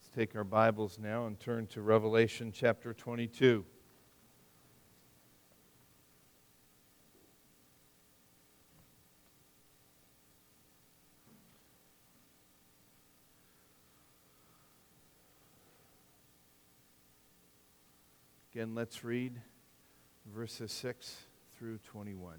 Let's take our Bibles now and turn to Revelation chapter 22. Again, let's read verses 6 through 21.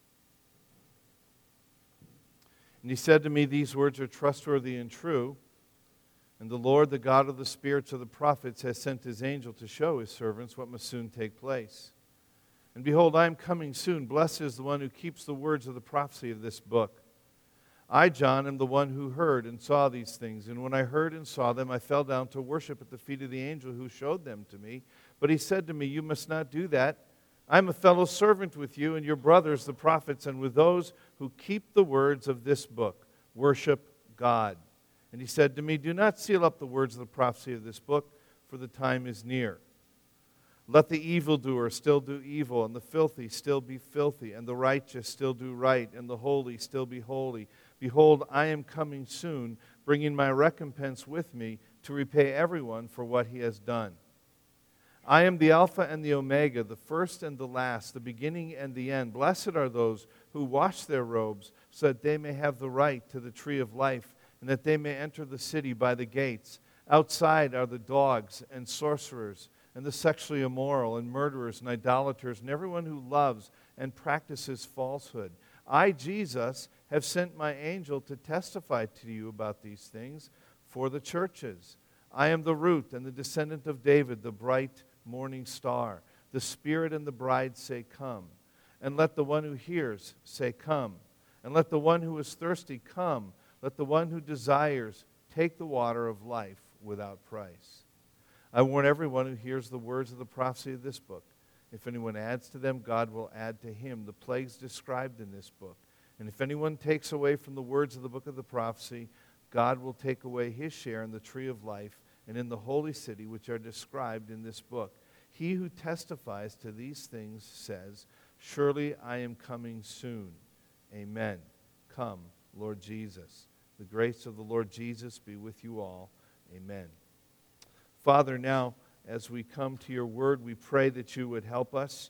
And he said to me, "These words are trustworthy and true. And the Lord, the God of the spirits of the prophets, has sent his angel to show his servants what must soon take place. And behold, I am coming soon. Blessed is the one who keeps the words of the prophecy of this book. I, John, am the one who heard and saw these things. And when I heard and saw them, I fell down to worship at the feet of the angel who showed them to me. But he said to me, 'You must not do that. I am a fellow servant with you and your brothers, the prophets, and with those who keep the words of this book. Worship God.' And he said to me, 'Do not seal up the words of the prophecy of this book, for the time is near. Let the evildoer still do evil, and the filthy still be filthy, and the righteous still do right, and the holy still be holy. Behold, I am coming soon, bringing my recompense with me to repay everyone for what he has done. I am the Alpha and the Omega, the first and the last, the beginning and the end. Blessed are those who wash their robes, so that they may have the right to the tree of life, and that they may enter the city by the gates. Outside are the dogs and sorcerers and the sexually immoral and murderers and idolaters and everyone who loves and practices falsehood. I, Jesus, have sent my angel to testify to you about these things for the churches. I am the root and the descendant of David, the bright morning star. The Spirit and the bride say, 'Come.' And let the one who hears say, 'Come.' And let the one who is thirsty come. Let the one who desires take the water of life without price. I warn everyone who hears the words of the prophecy of this book. If anyone adds to them, God will add to him the plagues described in this book. And if anyone takes away from the words of the book of the prophecy, God will take away his share in the tree of life and in the holy city which are described in this book. He who testifies to these things says, 'Surely I am coming soon.' Amen. Come, Lord Jesus. The grace of the Lord Jesus be with you all. Amen." Father, now, as we come to your word, we pray that you would help us.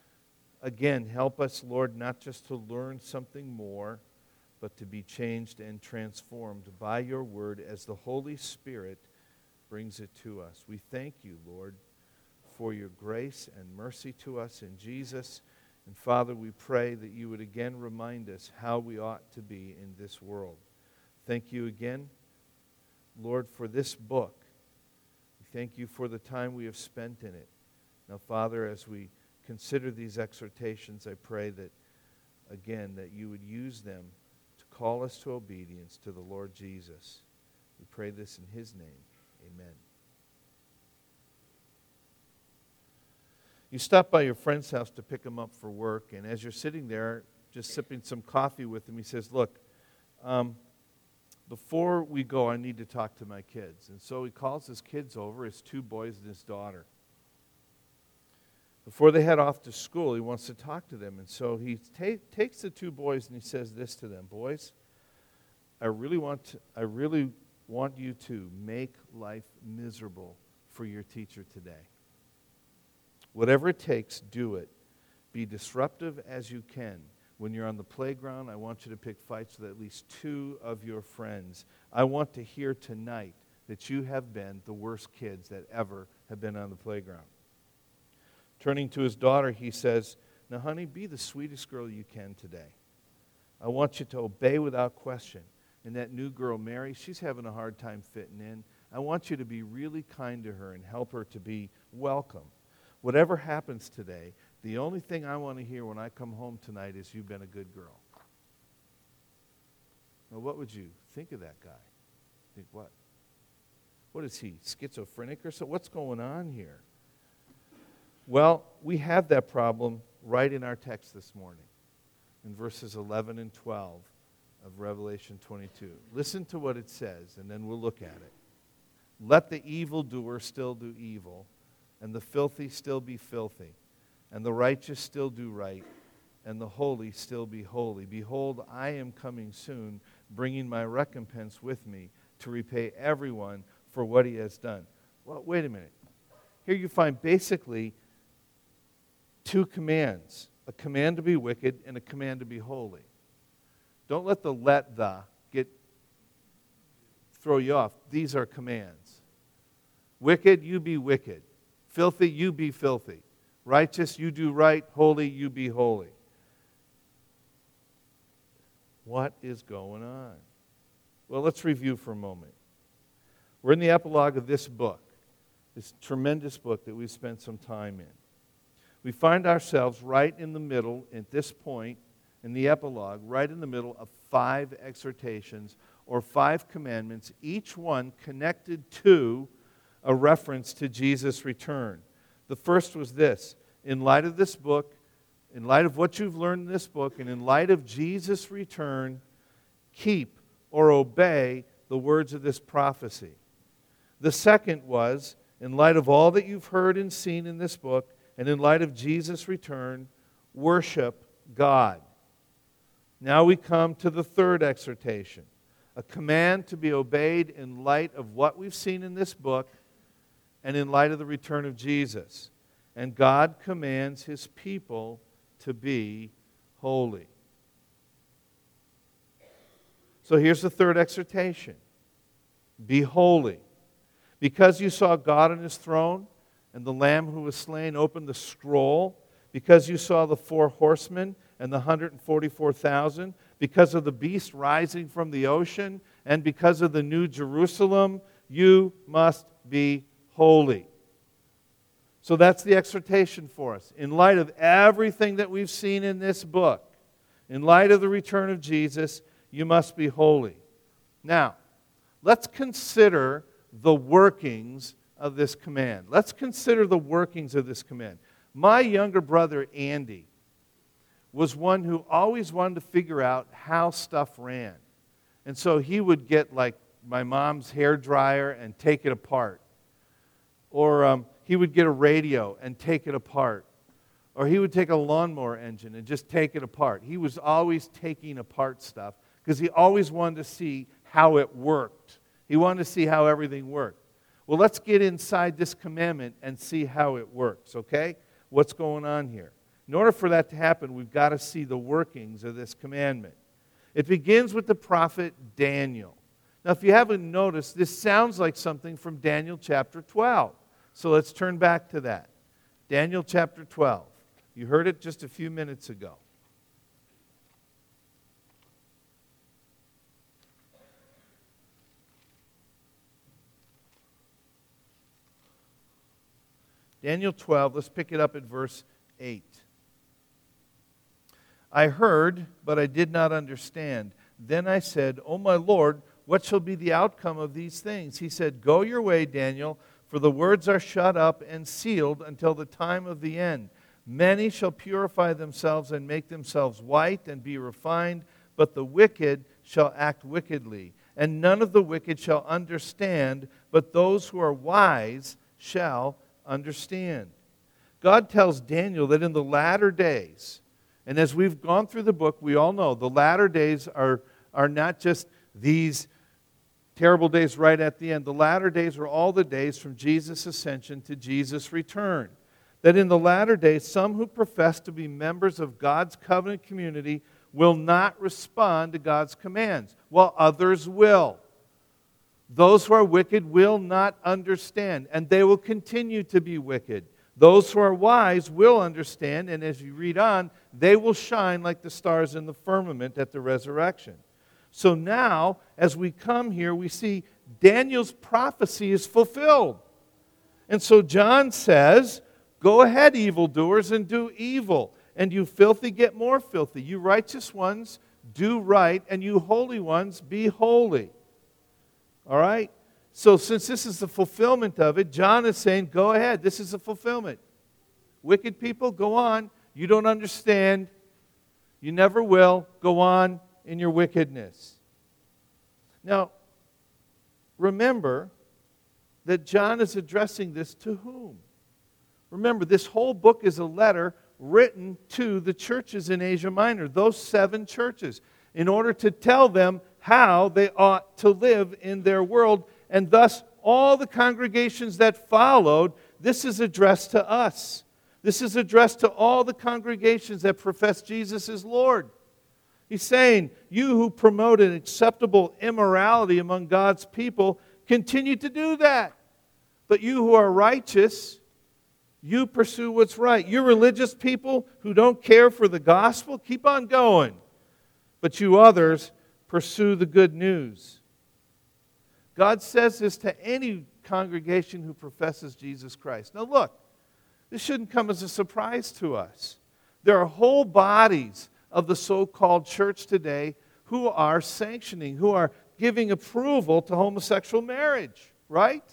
Again, help us, Lord, not just to learn something more, but to be changed and transformed by your word as the Holy Spirit brings it to us. We thank you, Lord, for your grace and mercy to us in Jesus. And Father, we pray that you would again remind us how we ought to be in this world. Thank you again, Lord, for this book. We thank you for the time we have spent in it. Now, Father, as we consider these exhortations, I pray that, again, that you would use them to call us to obedience to the Lord Jesus. We pray this in his name. Amen. You stop by your friend's house to pick him up for work, and as you're sitting there just sipping some coffee with him, he says, "Look, before we go, I need to talk to my kids." And so he calls his kids over, his two boys and his daughter. Before they head off to school, he wants to talk to them. And so he takes the two boys and he says this to them: "Boys, I really want you to make life miserable for your teacher today. Whatever it takes, do it. Be disruptive as you can. When you're on the playground, I want you to pick fights with at least two of your friends. I want to hear tonight that you have been the worst kids that ever have been on the playground." Turning to his daughter, he says, "Now, honey, be the sweetest girl you can today. I want you to obey without question. And that new girl, Mary, she's having a hard time fitting in. I want you to be really kind to her and help her to be welcome. Whatever happens today, the only thing I want to hear when I come home tonight is you've been a good girl." Now, what would you think of that guy? Think what? What is he, schizophrenic or so? What's going on here? Well, we have that problem right in our text this morning, in verses 11 and 12 of Revelation 22. Listen to what it says, and then we'll look at it. "Let the evildoer still do evil, and the filthy still be filthy, and the righteous still do right, and the holy still be holy. Behold, I am coming soon, bringing my recompense with me to repay everyone for what he has done. Well, wait a minute. Here you find basically two commands, a command to be wicked and a command to be holy. Don't let the throw you off. These are commands. Wicked, you be wicked. Filthy, you be filthy. Righteous, you do right. Holy, you be holy. What is going on? Well, let's review for a moment. We're in the epilogue of this book, this tremendous book that we've spent some time in. We find ourselves right in the middle, at this point, in the epilogue, right in the middle of 5 exhortations or 5 commandments, each one connected to a reference to Jesus' return. The first was this: in light of this book, in light of what you've learned in this book, and in light of Jesus' return, keep or obey the words of this prophecy. The second was, in light of all that you've heard and seen in this book, and in light of Jesus' return, worship God. Now we come to the third exhortation, a command to be obeyed in light of what we've seen in this book and in light of the return of Jesus. And God commands His people to be holy. So here's the third exhortation. Be holy. Because you saw God on His throne and the Lamb who was slain open the scroll, because you saw the 4 horsemen and the 144,000, because of the beast rising from the ocean, and because of the new Jerusalem, you must be holy. So that's the exhortation for us. In light of everything that we've seen in this book, in light of the return of Jesus, you must be holy. Now, let's consider the workings of this command. Let's consider the workings of this command. My younger brother, Andy, was one who always wanted to figure out how stuff ran. And so he would get like my mom's hair dryer and take it apart. Or he would get a radio and take it apart. Or he would take a lawnmower engine and just take it apart. He was always taking apart stuff because he always wanted to see how it worked. He wanted to see how everything worked. Well, let's get inside this commandment and see how it works, okay? What's going on here? In order for that to happen, we've got to see the workings of this commandment. It begins with the prophet Daniel. Now, if you haven't noticed, this sounds like something from Daniel chapter 12. So let's turn back to that. Daniel chapter 12. You heard it just a few minutes ago. Daniel 12, let's pick it up at verse 8. I heard, but I did not understand. Then I said, O my Lord, what shall be the outcome of these things? He said, Go your way, Daniel, for the words are shut up and sealed until the time of the end. Many shall purify themselves and make themselves white and be refined, but the wicked shall act wickedly. And none of the wicked shall understand, but those who are wise shall understand. God tells Daniel that in the latter days, and as we've gone through the book, we all know the latter days are not just these terrible days right at the end. The latter days are all the days from Jesus' ascension to Jesus' return. That in the latter days, some who profess to be members of God's covenant community will not respond to God's commands, while others will. Those who are wicked will not understand, and they will continue to be wicked. Those who are wise will understand, and as you read on, they will shine like the stars in the firmament at the resurrection. So now, as we come here, we see Daniel's prophecy is fulfilled. And so John says, Go ahead, evildoers, and do evil. And you filthy, get more filthy. You righteous ones, do right. And you holy ones, be holy. All right? So since this is the fulfillment of it, John is saying, go ahead. This is the fulfillment. Wicked people, go on. You don't understand. You never will. Go on in your wickedness. Now, remember that John is addressing this to whom? Remember, this whole book is a letter written to the churches in Asia Minor, those 7 churches, in order to tell them how they ought to live in their world and thus all the congregations that followed, this is addressed to us. This is addressed to all the congregations that profess Jesus as Lord. He's saying, you who promoted acceptable immorality among God's people, continue to do that. But you who are righteous, you pursue what's right. You religious people who don't care for the gospel, keep on going. But you others, pursue the good news. God says this to any congregation who professes Jesus Christ. Now look, this shouldn't come as a surprise to us. There are whole bodies of the so-called church today who are sanctioning, who are giving approval to homosexual marriage, right?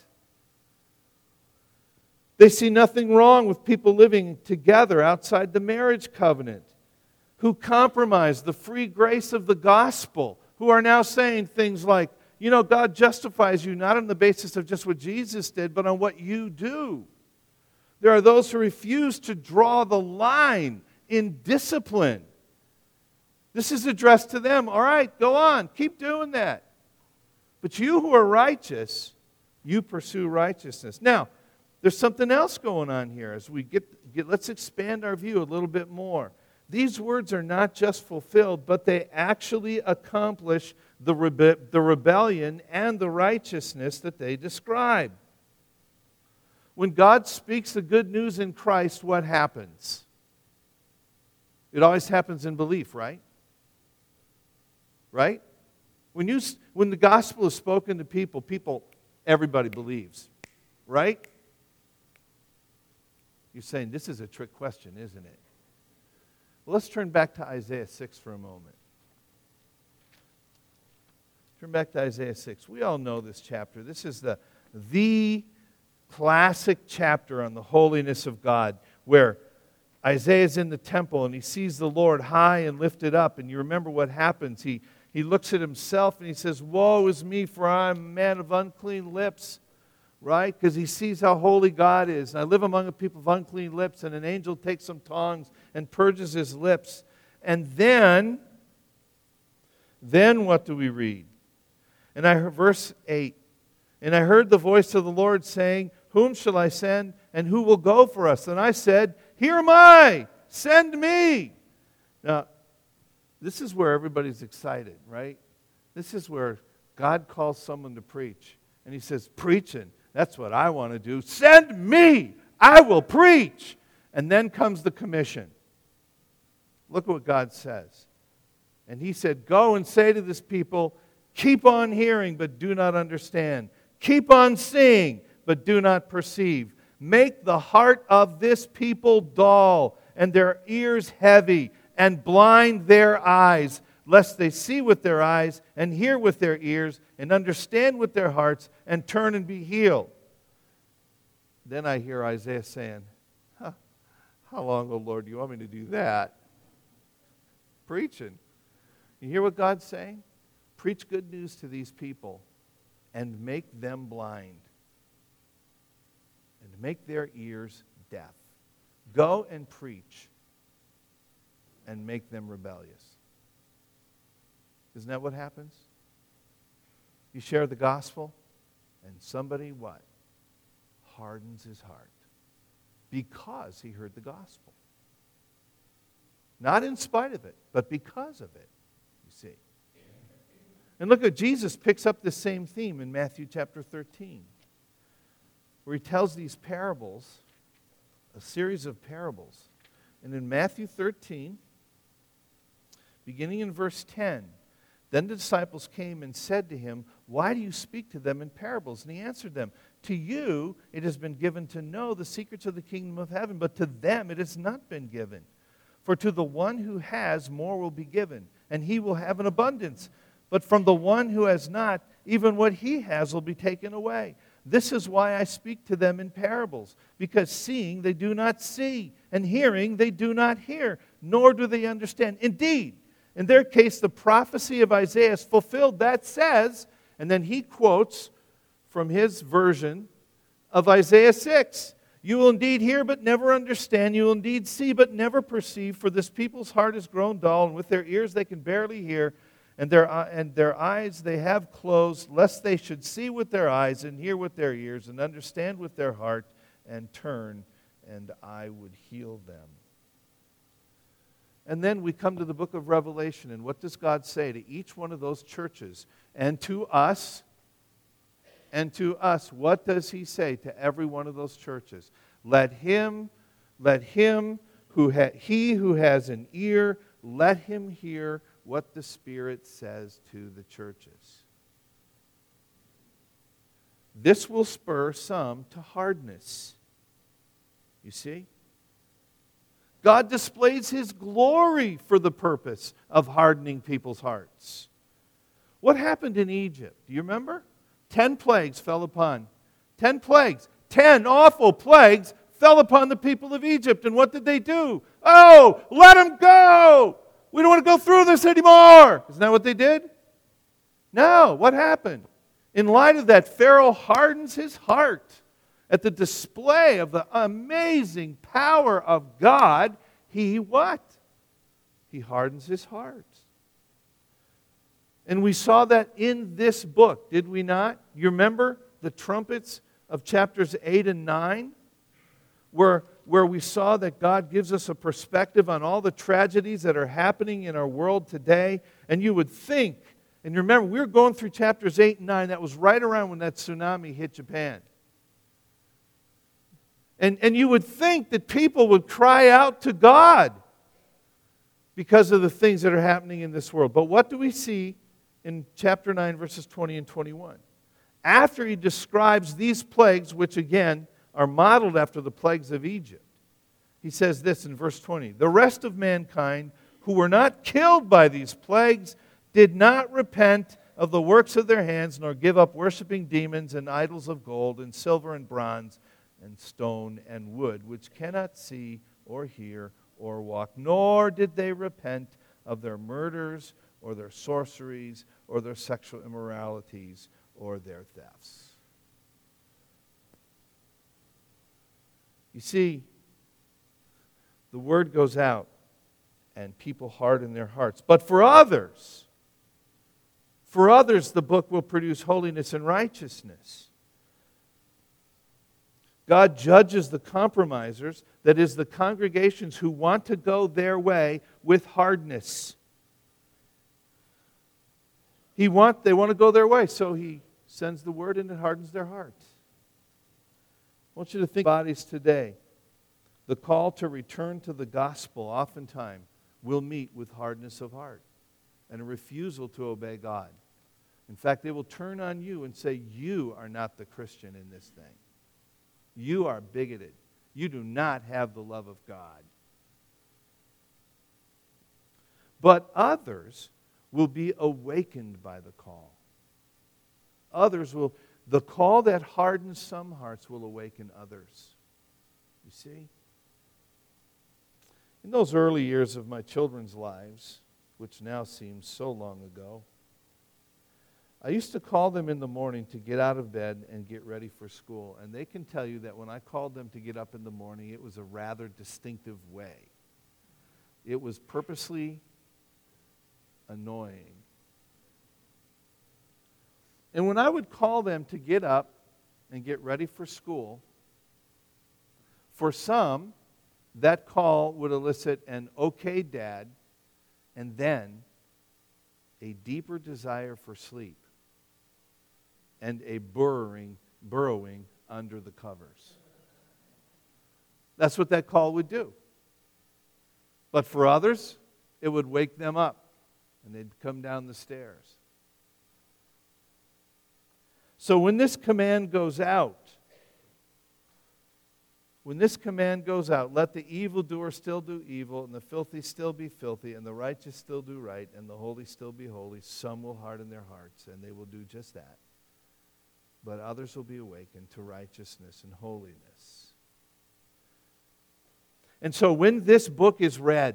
They see nothing wrong with people living together outside the marriage covenant, who compromise the free grace of the gospel, who are now saying things like, you know, God justifies you not on the basis of just what Jesus did, but on what you do. There are those who refuse to draw the line in discipline. This is addressed to them. All right, go on, keep doing that. But you who are righteous, you pursue righteousness. Now, there's something else going on here. As we let's expand our view a little bit more. These words are not just fulfilled, but they actually accomplish the rebellion and the righteousness that they describe. When God speaks the good news in Christ, what happens? It always happens in belief, right? Right? When the gospel is spoken to people, everybody believes, right? You're saying this is a trick question, isn't it? Well, let's turn back to Isaiah 6 for a moment. Turn back to Isaiah 6. We all know this chapter. This is the classic chapter on the holiness of God, where Isaiah's in the temple and he sees the Lord high and lifted up. And you remember what happens. He looks at himself and he says, "Woe is me, for I am a man of unclean lips." Right? Because he sees how holy God is. And I live among a people of unclean lips, and an angel takes some tongs and purges his lips. And then what do we read? And I heard verse 8. And I heard the voice of the Lord saying, "Whom shall I send, and who will go for us?" And I said, "Here am I, send me." Now, this is where everybody's excited, right? This is where God calls someone to preach. And he says, "Preaching. That's what I want to do. Send me. I will preach." And then comes the commission. Look at what God says. And he said, "Go and say to this people, keep on hearing, but do not understand. Keep on seeing, but do not perceive. Make the heart of this people dull, and their ears heavy, and blind their eyes, lest they see with their eyes, and hear with their ears, and understand with their hearts, and turn and be healed." Then I hear Isaiah saying, "How long, O Lord, do you want me to do that?" Preaching. You hear what God's saying? Preach good news to these people and make them blind and make their ears deaf. Go and preach and make them rebellious. Isn't that what happens? You share the gospel, and somebody what? Hardens his heart because he heard the gospel. Not in spite of it, but because of it, you see. And look at Jesus picks up the same theme in Matthew chapter 13, where he tells these parables, a series of parables. And in Matthew 13, beginning in verse 10, then the disciples came and said to him, "Why do you speak to them in parables?" And he answered them, "To you it has been given to know the secrets of the kingdom of heaven, but to them it has not been given. For to the one who has, more will be given, and he will have an abundance. But from the one who has not, even what he has will be taken away. This is why I speak to them in parables, because seeing they do not see, and hearing they do not hear, nor do they understand. Indeed, in their case, the prophecy of Isaiah is fulfilled. That says," and then he quotes from his version of Isaiah 6, "You will indeed hear, but never understand. You will indeed see, but never perceive. For this people's heart is grown dull, and with their ears they can barely hear, and their eyes they have closed, lest they should see with their eyes and hear with their ears and understand with their heart and turn, and I would heal them. And then we come to the book of Revelation, and what does God say to each one of those churches? And to us, what does He say to every one of those churches? He who has an ear, let him hear what the Spirit says to the churches. This will spur some to hardness. You see? God displays His glory for the purpose of hardening people's hearts. What happened in Egypt? Do you remember? 10 plagues fell upon. 10 plagues. 10 awful plagues fell upon the people of Egypt. And what did they do? Oh, let them go! We don't want to go through this anymore! Isn't that what they did? No. What happened? In light of that, Pharaoh hardens his heart. At the display of the amazing power of God, he what? He hardens his heart. And we saw that in this book, did we not? You remember the trumpets of chapters 8 and 9? Where we saw that God gives us a perspective on all the tragedies that are happening in our world today. And you would think, and you remember, we were going through chapters 8 and 9. That was right around when that tsunami hit Japan. And you would think that people would cry out to God because of the things that are happening in this world. But what do we see in chapter 9, verses 20 and 21? After He describes these plagues, which again are modeled after the plagues of Egypt, He says this in verse 20. The rest of mankind who were not killed by these plagues did not repent of the works of their hands, nor give up worshiping demons and idols of gold and silver and bronze and stone and wood, which cannot see or hear or walk, nor did they repent of their murders or their sorceries or their sexual immoralities or their thefts. You see, the word goes out and people harden their hearts. But for others, the book will produce holiness and righteousness. God judges the compromisers, that is, the congregations who want to go their way, with hardness. They want to go their way, so He sends the word and it hardens their hearts. I want you to think about bodies today. The call to return to the gospel oftentimes will meet with hardness of heart and a refusal to obey God. In fact, they will turn on you and say, you are not the Christian in this thing. You are bigoted. You do not have the love of God. But others will be awakened by the call. The call that hardens some hearts will awaken others. You see? In those early years of my children's lives, which now seems so long ago, I used to call them in the morning to get out of bed and get ready for school. And they can tell you that when I called them to get up in the morning, it was a rather distinctive way. It was purposely annoying. And when I would call them to get up and get ready for school, for some, that call would elicit an "okay, Dad," and then a deeper desire for sleep and a burrowing under the covers. That's what that call would do. But for others, it would wake them up and they'd come down the stairs. So when this command goes out, let the evildoer still do evil, and the filthy still be filthy, and the righteous still do right, and the holy still be holy, some will harden their hearts, and they will do just that. But others will be awakened to righteousness and holiness. And so when this book is read,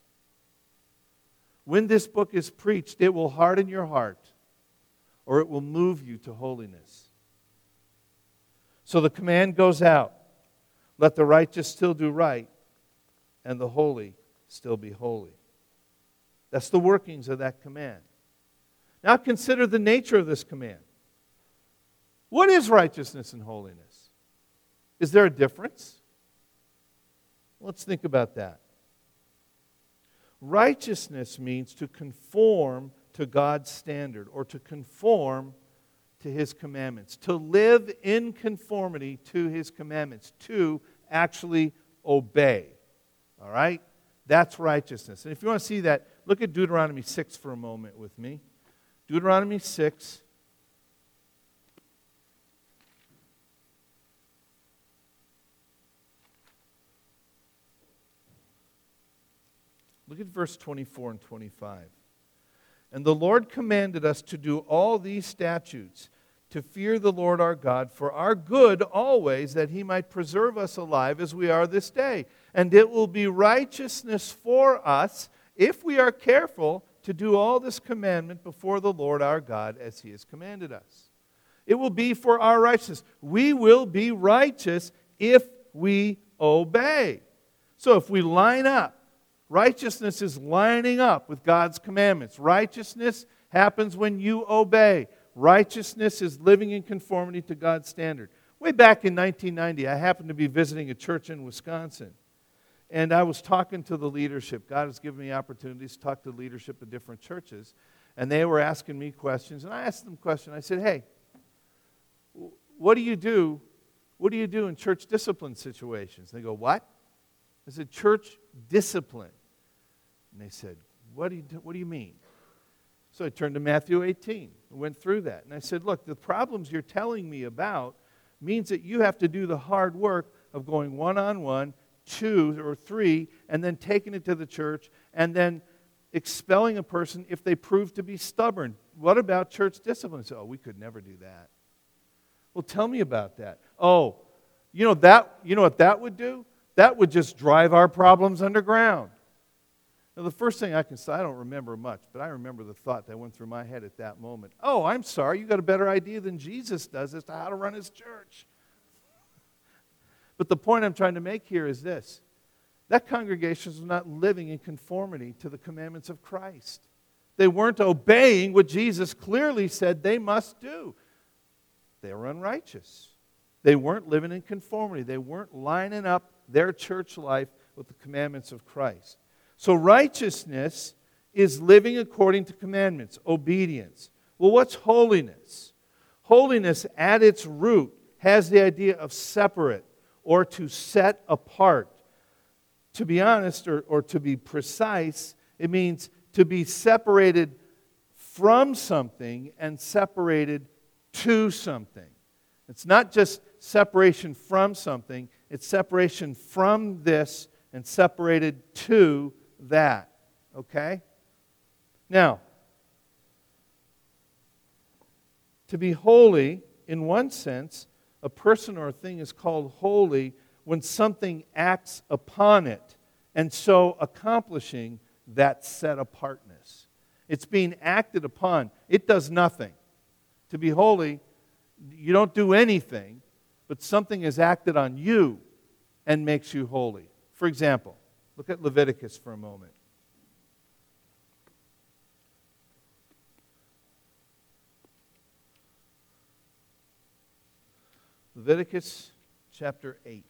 when this book is preached, it will harden your heart, or it will move you to holiness. So the command goes out. Let the righteous still do right, and the holy still be holy. That's the workings of that command. Now consider the nature of this command. What is righteousness and holiness? Is there a difference? Let's think about that. Righteousness means to conform to God's standard or to conform to His commandments, to live in conformity to His commandments, to actually obey. All right? That's righteousness. And if you want to see that, look at Deuteronomy 6 for a moment with me. Deuteronomy 6. Look at verse 24 and 25. And the Lord commanded us to do all these statutes, to fear the Lord our God for our good always, that He might preserve us alive as we are this day. And it will be righteousness for us if we are careful to do all this commandment before the Lord our God as He has commanded us. It will be for our righteousness. We will be righteous if we obey. So if we line up, righteousness is lining up with God's commandments. Righteousness happens when you obey. Righteousness is living in conformity to God's standard. Way back in 1990, I happened to be visiting a church in Wisconsin. And I was talking to the leadership. God has given me opportunities to talk to leadership of different churches. And they were asking me questions. And I asked them questions. I said, hey, what do you do? What do you do in church discipline situations? They go, what? I said, church discipline. And they said, what do you mean? So I turned to Matthew 18 and went through that. And I said, look, the problems you're telling me about means that you have to do the hard work of going one-on-one, 2 or 3, and then taking it to the church, and then expelling a person if they prove to be stubborn. What about church discipline? So, we could never do that. Well, tell me about that. Oh, you know what that would do? That would just drive our problems underground. Now, the first thing I can say, I don't remember much, but I remember the thought that went through my head at that moment. Oh, I'm sorry, you got a better idea than Jesus does as to how to run His church. But the point I'm trying to make here is this. That congregation was not living in conformity to the commandments of Christ. They weren't obeying what Jesus clearly said they must do. They were unrighteous. They weren't living in conformity. They weren't lining up their church life with the commandments of Christ. So righteousness is living according to commandments, obedience. Well, what's holiness? Holiness at its root has the idea of separate or to set apart. To be honest, or to be precise, it means to be separated from something and separated to something. It's not just separation from something, it's separation from this and separated to that. Okay? Now, to be holy, in one sense, a person or a thing is called holy when something acts upon it, and so accomplishing that set-apartness. It's being acted upon. It does nothing. To be holy, you don't do anything, but something is acted on you and makes you holy. For example, look at Leviticus for a moment. Leviticus chapter 8.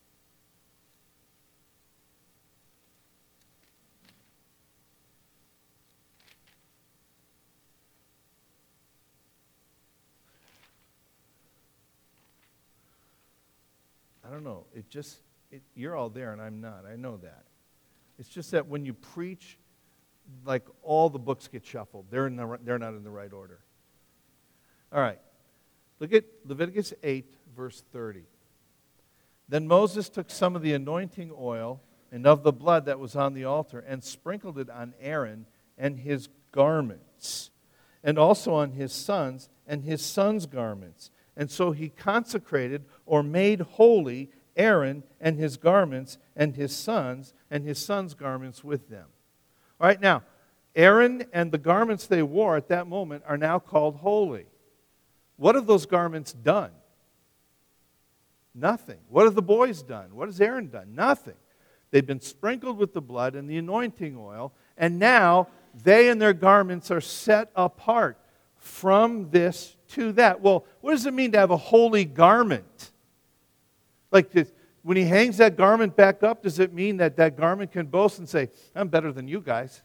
I don't know. You're all there and I'm not. I know that. It's just that when you preach, like all the books get shuffled. They're not in the right order. All right. Look at Leviticus 8, verse 30. Then Moses took some of the anointing oil and of the blood that was on the altar and sprinkled it on Aaron and his garments, and also on his sons and his sons' garments. And so he consecrated or made holy Aaron and his garments and his sons garments with them. All right, now, Aaron and the garments they wore at that moment are now called holy. What have those garments done? Nothing. What have the boys done? What has Aaron done? Nothing. They've been sprinkled with the blood and the anointing oil, and now they and their garments are set apart. from this to that. Well, what does it mean to have a holy garment? Like when he hangs that garment back up, does it mean that that garment can boast and say, I'm better than you guys?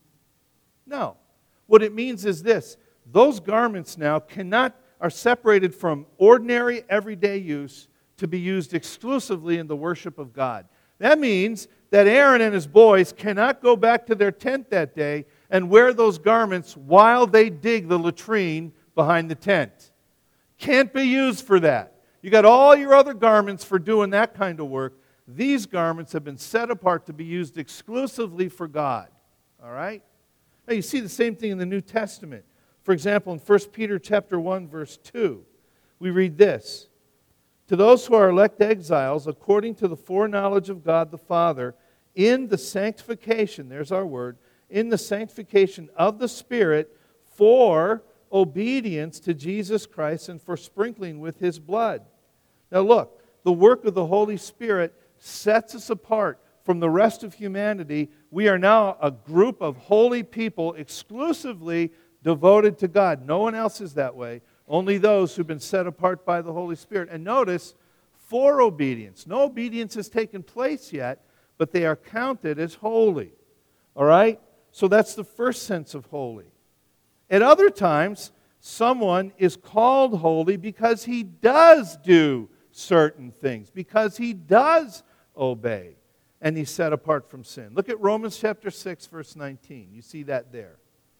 No. What it means is this. Those garments now are separated from ordinary, everyday use to be used exclusively in the worship of God. That means that Aaron and his boys cannot go back to their tent that day and wear those garments while they dig the latrine behind the tent. Can't be used for that. You got all your other garments for doing that kind of work. These garments have been set apart to be used exclusively for God. All right? Now you see the same thing in the New Testament. For example, in 1 Peter chapter 1, verse 2, we read this. To those who are elect exiles, according to the foreknowledge of God the Father, in the sanctification, there's our word, in the sanctification of the Spirit for obedience to Jesus Christ and for sprinkling with His blood. Now look, the work of the Holy Spirit sets us apart from the rest of humanity. We are now a group of holy people exclusively devoted to God. No one else is that way. Only those who've been set apart by the Holy Spirit. And notice, for obedience. No obedience has taken place yet, but they are counted as holy. All right? So that's the first sense of holy. At other times, someone is called holy because he does do certain things, because he does obey, and he's set apart from sin. Look at Romans chapter 6, verse 19. You see that there.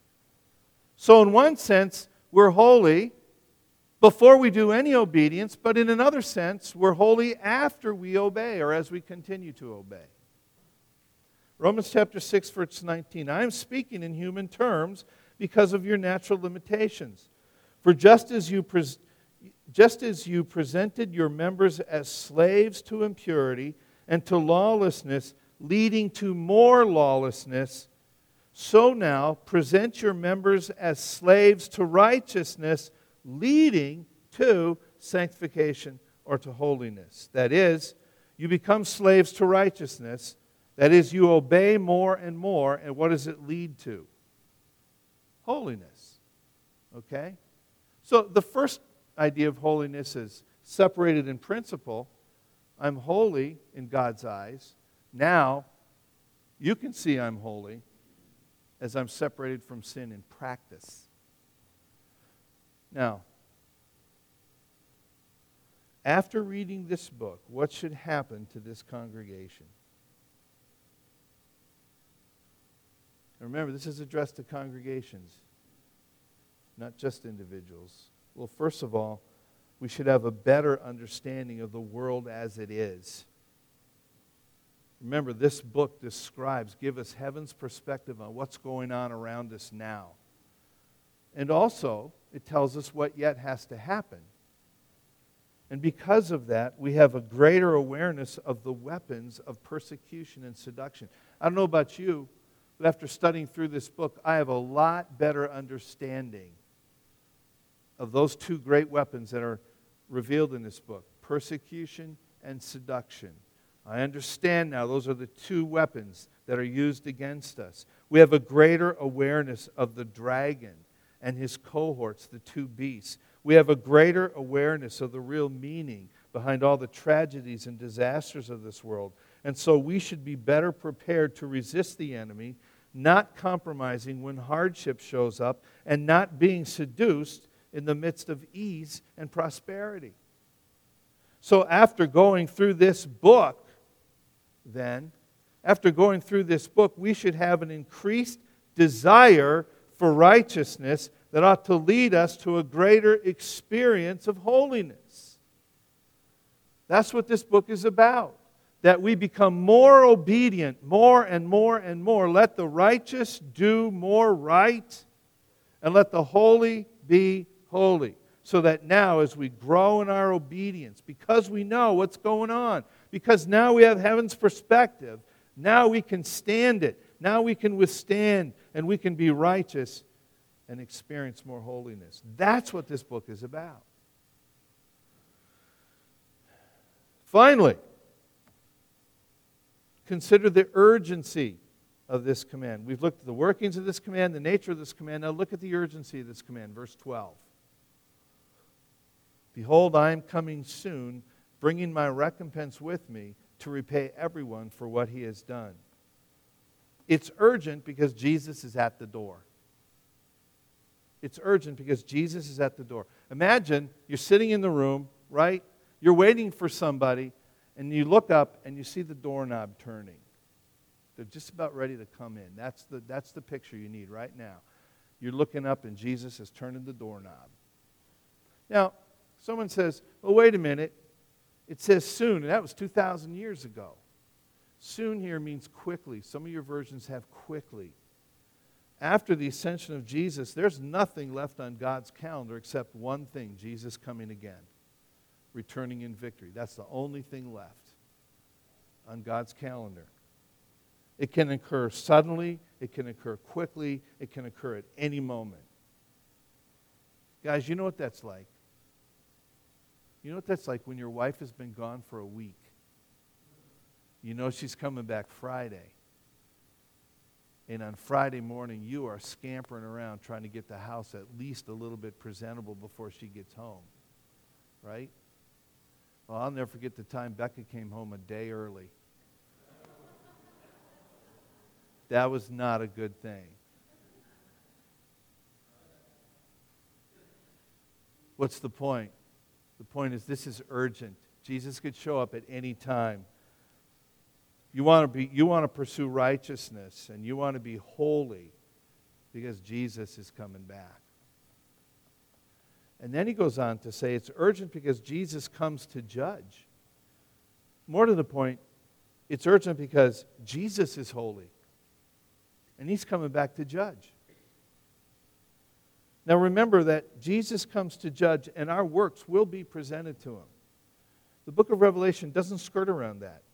So in one sense, we're holy before we do any obedience, but in another sense, we're holy after we obey or as we continue to obey. Romans chapter 6, verse 19. I am speaking in human terms because of your natural limitations. For just as you presented your members as slaves to impurity and to lawlessness, leading to more lawlessness, so now present your members as slaves to righteousness, leading to sanctification or to holiness. That is, you become slaves to righteousness. That is, you obey more and more. And what does it lead to? Holiness. Okay? So the first idea of holiness is separated in principle. I'm holy in God's eyes. Now, you can see I'm holy as I'm separated from sin in practice. Now, after reading this book, what should happen to this congregation? Remember, this is addressed to congregations, not just individuals. Well, first of all, we should have a better understanding of the world as it is. Remember, this book describes, gives us heaven's perspective on what's going on around us now. And also, it tells us what yet has to happen. And because of that, we have a greater awareness of the weapons of persecution and seduction. I don't know about you, but after studying through this book, I have a lot better understanding of those two great weapons that are revealed in this book, persecution and seduction. I understand now those are the two weapons that are used against us. We have a greater awareness of the dragon and his cohorts, the two beasts. We have a greater awareness of the real meaning behind all the tragedies and disasters of this world. And so we should be better prepared to resist the enemy, not compromising when hardship shows up, and not being seduced in the midst of ease and prosperity. So after going through this book, we should have an increased desire for righteousness that ought to lead us to a greater experience of holiness. That's what this book is about. That we become more obedient, more and more and more. Let the righteous do more right, and let the holy be holy. So that now as we grow in our obedience, because we know what's going on, because now we have heaven's perspective, now we can stand it, now we can withstand, and we can be righteous and experience more holiness. That's what this book is about. Finally, consider the urgency of this command. We've looked at the workings of this command, the nature of this command. Now look at the urgency of this command. Verse 12. Behold, I am coming soon, bringing my recompense with me to repay everyone for what he has done. It's urgent because Jesus is at the door. It's urgent because Jesus is at the door. Imagine you're sitting in the room, right? You're waiting for somebody, and you look up and you see the doorknob turning. They're just about ready to come in. That's the picture you need right now. You're looking up and Jesus is turning the doorknob. Now, someone says, well, wait a minute. It says soon, and that was 2,000 years ago. Soon here means quickly. Some of your versions have quickly. After the ascension of Jesus, there's nothing left on God's calendar except one thing, Jesus coming again, returning in victory. That's the only thing left on God's calendar. It can occur suddenly, it can occur quickly, it can occur at any moment. Guys, you know what that's like? You know what that's like when your wife has been gone for a week? You know she's coming back Friday. And on Friday morning, you are scampering around trying to get the house at least a little bit presentable before she gets home. Right? Well, I'll never forget the time Becca came home a day early. That was not a good thing. What's the point? The point is this is urgent. Jesus could show up at any time. You want to pursue righteousness and you want to be holy because Jesus is coming back. And then he goes on to say it's urgent because Jesus comes to judge. More to the point, it's urgent because Jesus is holy. And he's coming back to judge. Now remember that Jesus comes to judge and our works will be presented to him. The book of Revelation doesn't skirt around that.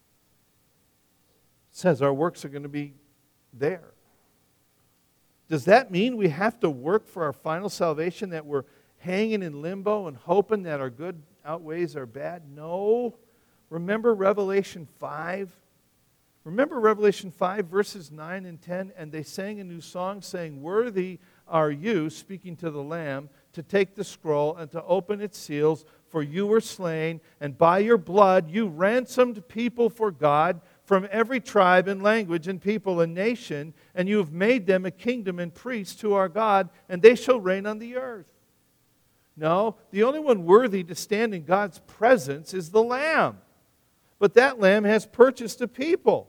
It says our works are going to be there. Does that mean we have to work for our final salvation, that we're hanging in limbo and hoping that our good outweighs our bad? No. Remember Revelation 5? Remember Revelation 5, verses 9 and 10? And they sang a new song saying, "Worthy are you," speaking to the Lamb, "to take the scroll and to open its seals, for you were slain, and by your blood you ransomed people for God from every tribe and language and people and nation, and you have made them a kingdom and priests to our God, and they shall reign on the earth." No, the only one worthy to stand in God's presence is the Lamb. But that Lamb has purchased a people.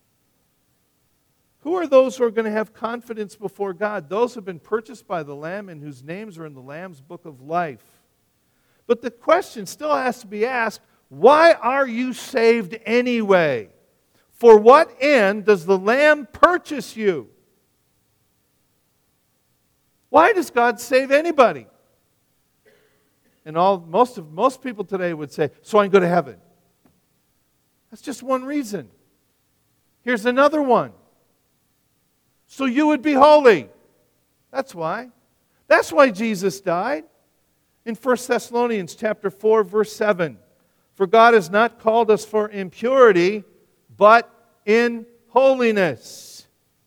Who are those who are going to have confidence before God? Those who have been purchased by the Lamb and whose names are in the Lamb's book of life. But the question still has to be asked, why are you saved anyway? For what end does the Lamb purchase you? Why does God save anybody? And most people today would say, so I can go to heaven. That's just one reason. Here's another one. So you would be holy. That's why. That's why Jesus died. In 1 Thessalonians chapter 4, verse 7. For God has not called us for impurity, but in holiness.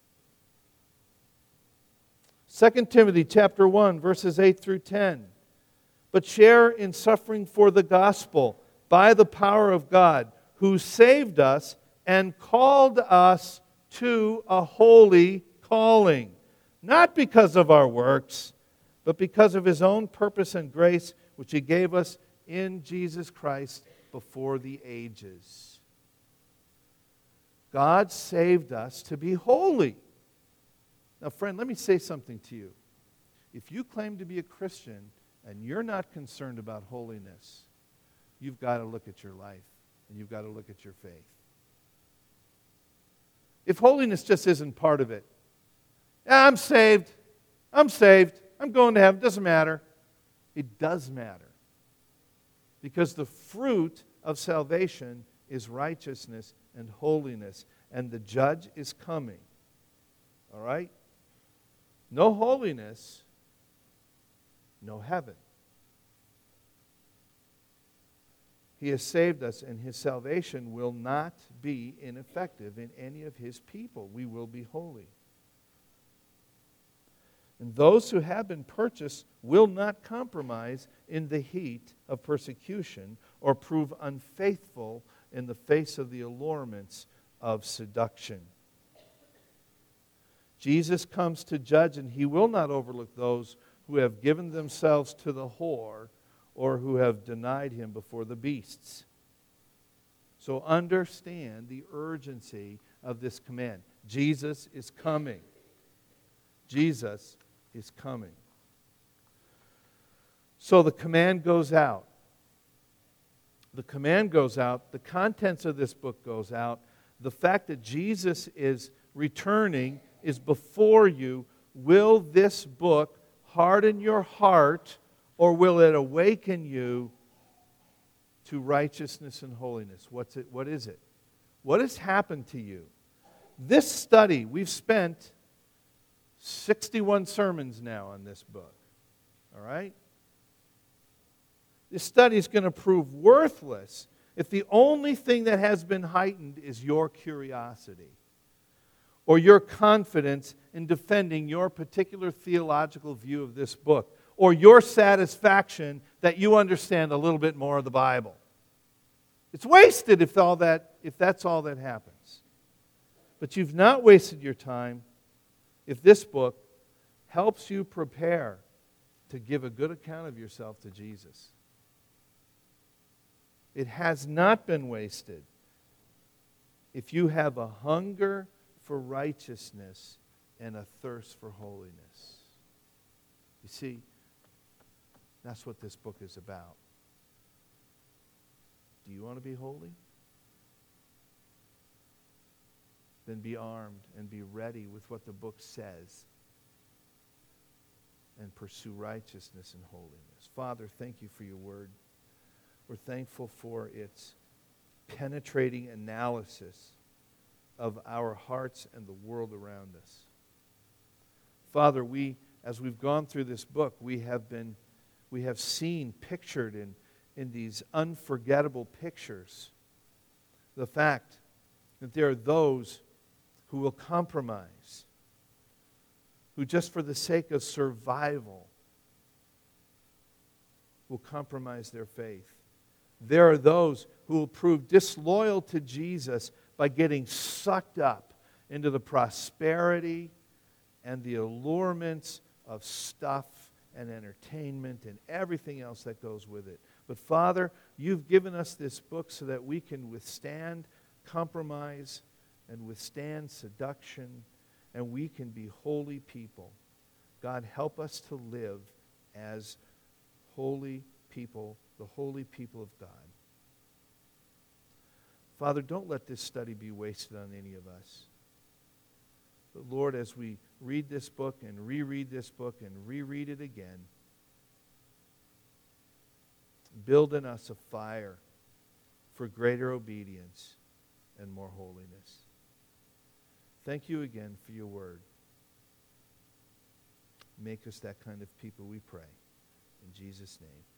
2 Timothy chapter 1, verses 8 through 10. But share in suffering for the gospel by the power of God, who saved us and called us to a holy calling, not because of our works, but because of His own purpose and grace, which He gave us in Jesus Christ before the ages. God saved us to be holy. Now, friend, let me say something to you. If you claim to be a Christian and you're not concerned about holiness, you've got to look at your life and you've got to look at your faith. If holiness just isn't part of it, I'm saved, I'm going to heaven, doesn't matter. It does matter. Because the fruit of salvation is righteousness and holiness, and the judge is coming. All right? No holiness, no heaven. He has saved us, and His salvation will not be ineffective in any of His people. We will be holy. And those who have been purchased will not compromise in the heat of persecution or prove unfaithful in the face of the allurements of seduction. Jesus comes to judge, and He will not overlook those who have given themselves to the whore or who have denied Him before the beasts. So understand the urgency of this command. Jesus is coming. Jesus is coming. So the command goes out. The command goes out. The contents of this book goes out. The fact that Jesus is returning is before you. Will this book harden your heart, or will it awaken you to righteousness and holiness? What is it? What has happened to you? This study, we've spent 61 sermons now on this book. All right? This study is going to prove worthless if the only thing that has been heightened is your curiosity or your confidence in defending your particular theological view of this book, or your satisfaction that you understand a little bit more of the Bible. It's wasted if that's all that happens. But you've not wasted your time if this book helps you prepare to give a good account of yourself to Jesus. It has not been wasted if you have a hunger for righteousness and a thirst for holiness. You see, that's what this book is about. Do you want to be holy? Then be armed and be ready with what the book says and pursue righteousness and holiness. Father, thank you for your word. We're thankful for its penetrating analysis of our hearts and the world around us. Father, as we've gone through this book, we have seen pictured in these unforgettable pictures the fact that there are those who will compromise, who just for the sake of survival will compromise their faith. There are those who will prove disloyal to Jesus by getting sucked up into the prosperity and the allurements of stuff and entertainment and everything else that goes with it. But Father, you've given us this book so that we can withstand compromise and withstand seduction, and we can be holy people. God, help us to live as holy people, the holy people of God. Father, don't let this study be wasted on any of us. But Lord, as we read this book and reread this book and reread it again, build in us a fire for greater obedience and more holiness. Thank you again for your word. Make us that kind of people, we pray. In Jesus' name.